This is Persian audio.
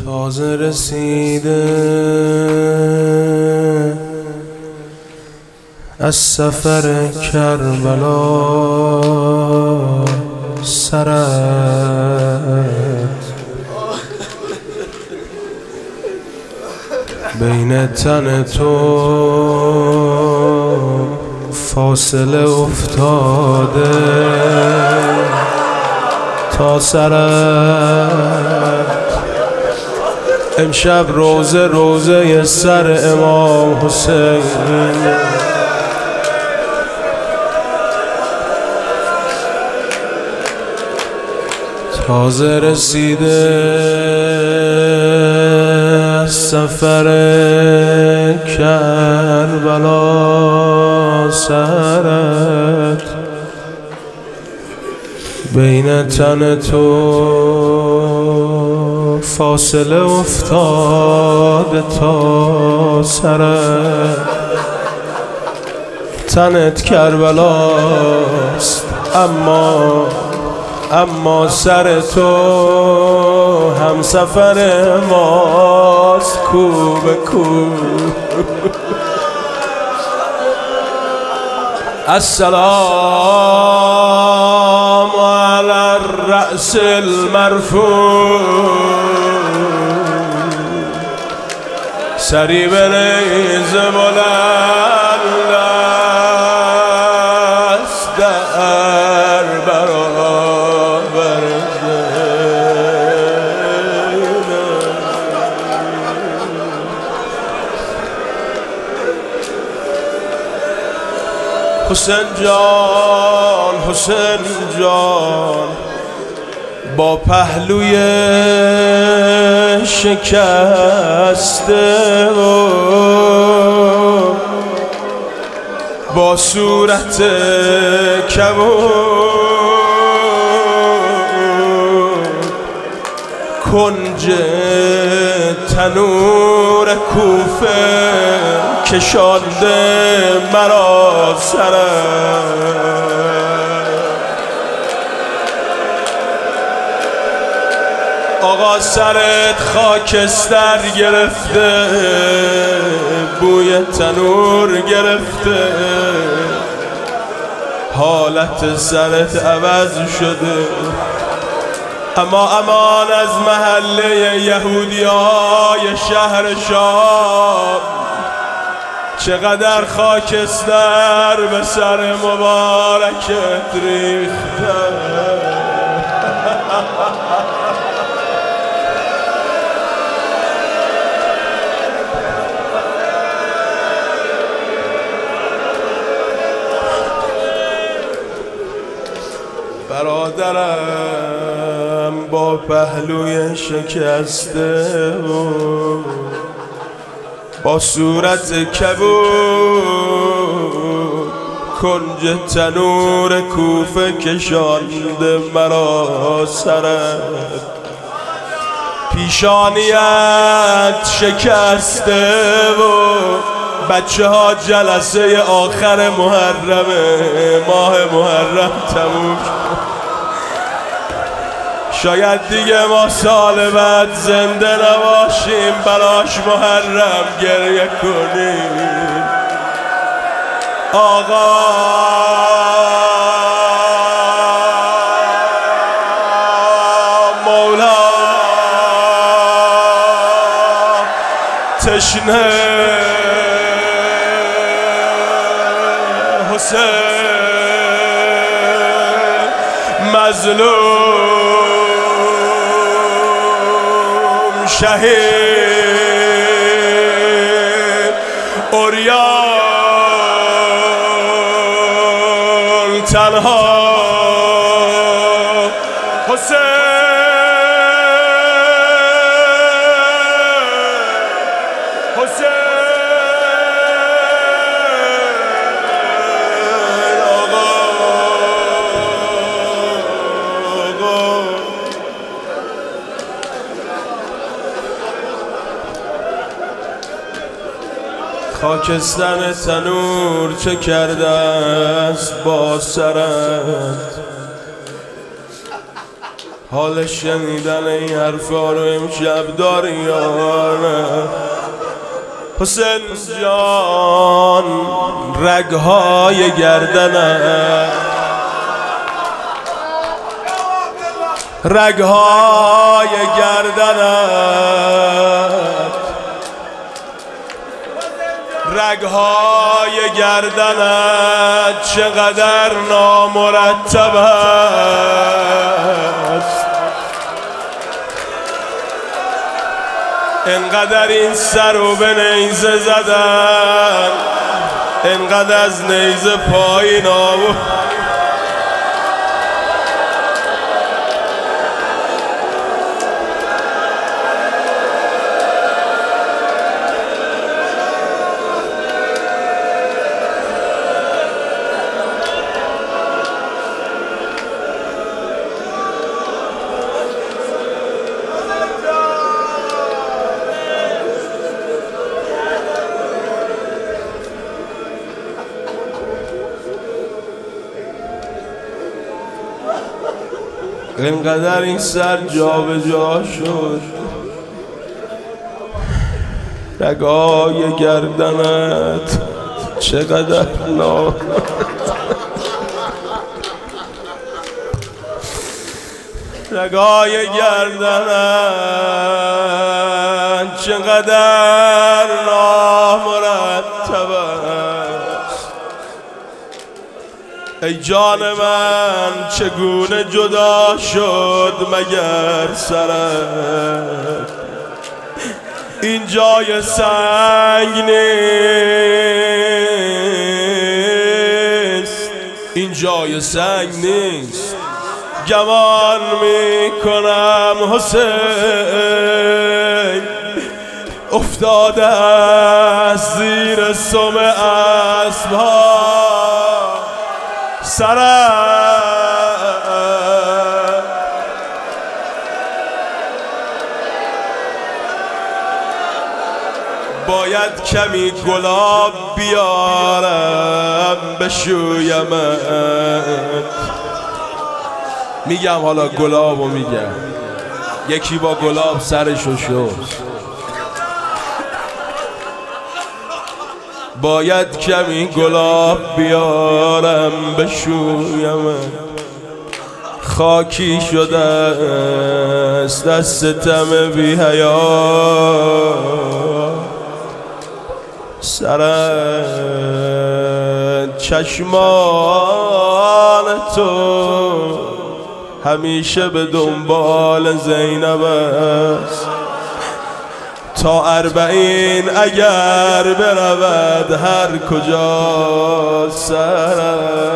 تازه رسیده از سفر کربلا سرت بین تن تو فاصله افتاده تا سرت. امشب روزه سر امام حسین تازه رسیده سفر کربلا سرت بین تن تو فاصله افتاده تا سرت. تنت کربلاست اما سر تو هم سفر ماست کو به کو. السلام علی الرأس المرفوع سری به نیز بلند است در برابر حسین جان با پهلوی شکسته و با صورت کبود کنج تنور کوفه کشانده مرا سرت. آقا سرت خاکستر گرفته بوی تنور گرفته حالت سرت عوض شده. اما امان از محله یهودیای شهر شام چقدر خاکستر به سر مبارکت ریخته. برادرم با پهلوی شکسته و با صورت کبود کنج تنور کوفه کشانده مرا سرت. پیشانیت شکسته و بچه ها جلسه آخر محرمه ماه محرم تموم شاید دیگه ما سال بعد زنده نباشیم براش محرم گریه کنیم. آقا مولا تشنه حسین مظلوم شهید اوریان تنها حسین خاکستر تنور چه کرده است با سرت. حال شنیدن این حرفا رو امشب داری یاره حسین جان رگهای گردنه رگهای گردنت رگهای گردنت چقدر نامرتب است انقدر این سر رو به نیزه زدن انقدر از نیزه پایین آورد اینقدر این سر جا به جا شد رگای گردنت چقدر رگای گردنت چقدر نامرتب است ای جان من چگونه جدا شد مگر سرت این جای سنگ نیست این جای سنگ نیست گمان میکنم حسین افتاده از زیر سم اسبها باید کمی گلاب بیارم بشویمت میگم حالا گلابو میگم یکی با گلاب سرشو شست باید کمی گلاب بیارم بشویمت خاکی شده است دست ستم بی حیا سرت چشمان تو همیشه به دنبال زینب است تا 40 اگر برود هر کجا سرت